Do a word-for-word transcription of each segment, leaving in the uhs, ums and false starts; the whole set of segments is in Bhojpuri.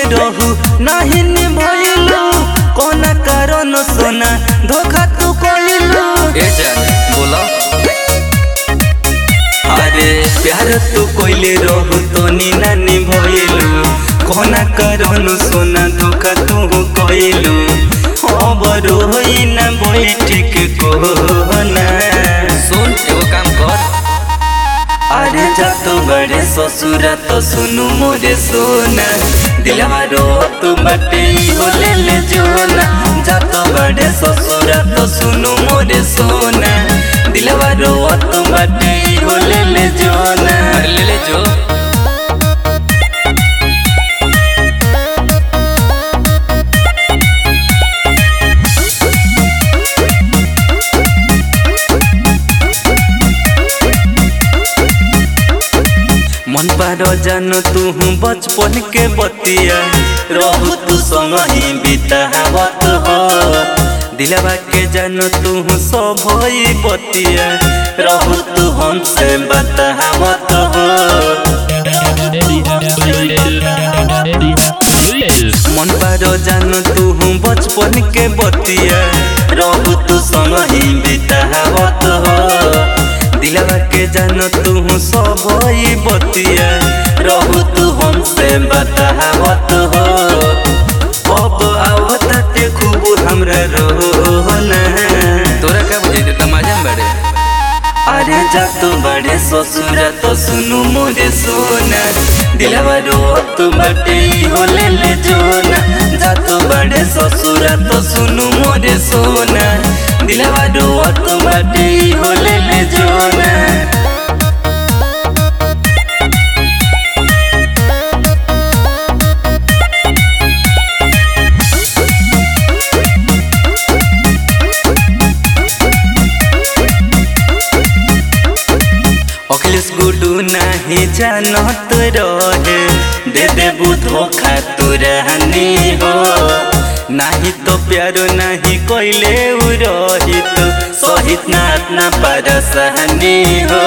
रहू नहीं निभइलू कोना कारण सोना धोखा तू कइलू। ए जान बोला अरे प्यार तू कोइले रहू तो नी ना निभइलू कोना कारण सोना धोखा तू कइलू। खबर होई ना बैठ के कोना सुन एगो काम कर। अरे जा तो बड़े ससुरा तो सुनु मोरे सोना दिलवा रो तू बटे हो ले ले जोना। जा तो बड़े ससुरा तो सुनु मोरे सोना दिलवा रो तू बटे हो ले ले जोना। अरे ले ले जो मन पार जान तू बचपन के बतिया रहू तू संग ही बितावत हो। दिलवा के जान तू सब बतिया रहू तू हमसे बतावत हो। मन पार जान तू बचपन के बतिया रहू तू संग ही बितावत हो। दिलवा के जान तू सब बतिया रहू तू हमसे बतावत हो। अब आवताते खूब हमरा रोना तोरा का बुझे तमाजा में बड़े। अरे जा तो बड़े ससुरा तो सुनु मोरे सोना दिलवा रो तू बटे हो ले ले जोना। जा तो बड़े ससुरा तो सुनु मोरे सोना दिलवा रो तू बटे हो ले ले जोना। अखिलेश गुडू नहीं जानत रहे दे देबू धोखा तू रहनी हो। नहीं तो प्यारो नहीं कोइले रही तो सहित नाथ ना पर सहनी हो।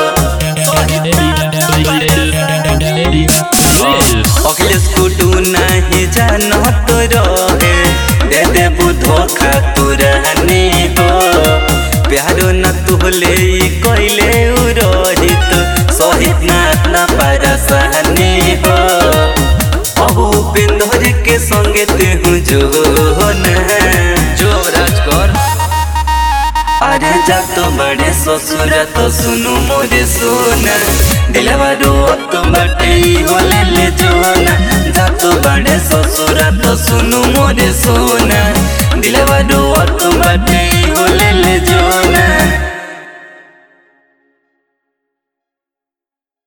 अखिलेश गुडू नहीं जानत रहे दे देबू धोखा तू रहनी हो। प्यारो न तुहले कोइले रहित सहित नाथ ना पर सहनी हो। अबू पेंदर के संगे तेहू जो न जो राज कर। अरे जा तो बड़े ससुरा तो सुनु मोरे सोना दिलवा रो तो बटे हो ले ले जोना। जा तो बड़े ससुरा तो सुनु मोरे सोना।